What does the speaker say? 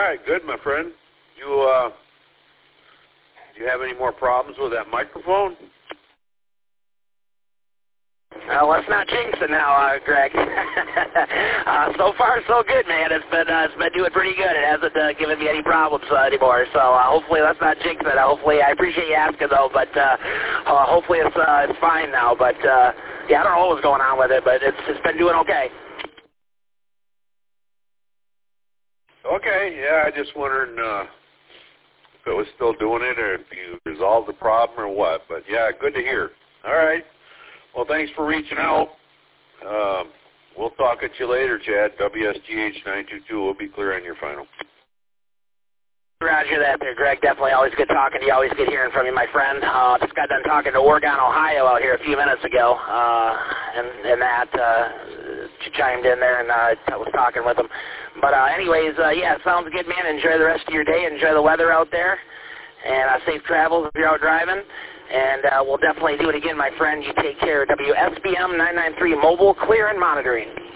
right, good, my friend. Do you have any more problems with that microphone? Let's not jinx it now, Greg. So far, so good, man. It's been doing pretty good. It hasn't given me any problems anymore. So hopefully, let's not jinx it. Hopefully, I appreciate you asking though, but hopefully it's fine now. But yeah, I don't know what was going on with it, but it's been doing okay. Okay, yeah, I just wondering if it was still doing it or if you resolved the problem or what. But yeah, good to hear. All right. Well, thanks for reaching out. We'll talk at you later, Chad. WSGH 922 will be clear on your final. Roger that there, Greg. Definitely always good talking to you. Always good hearing from you, my friend. Just got done talking to Oregon, Ohio out here a few minutes ago, and that she chimed in there and I was talking with him. But anyways, yeah, sounds good, man. Enjoy the rest of your day. Enjoy the weather out there, and safe travels if you're out driving. And we'll definitely do it again, my friend. You take care. WSBM 993 Mobile, clear and monitoring.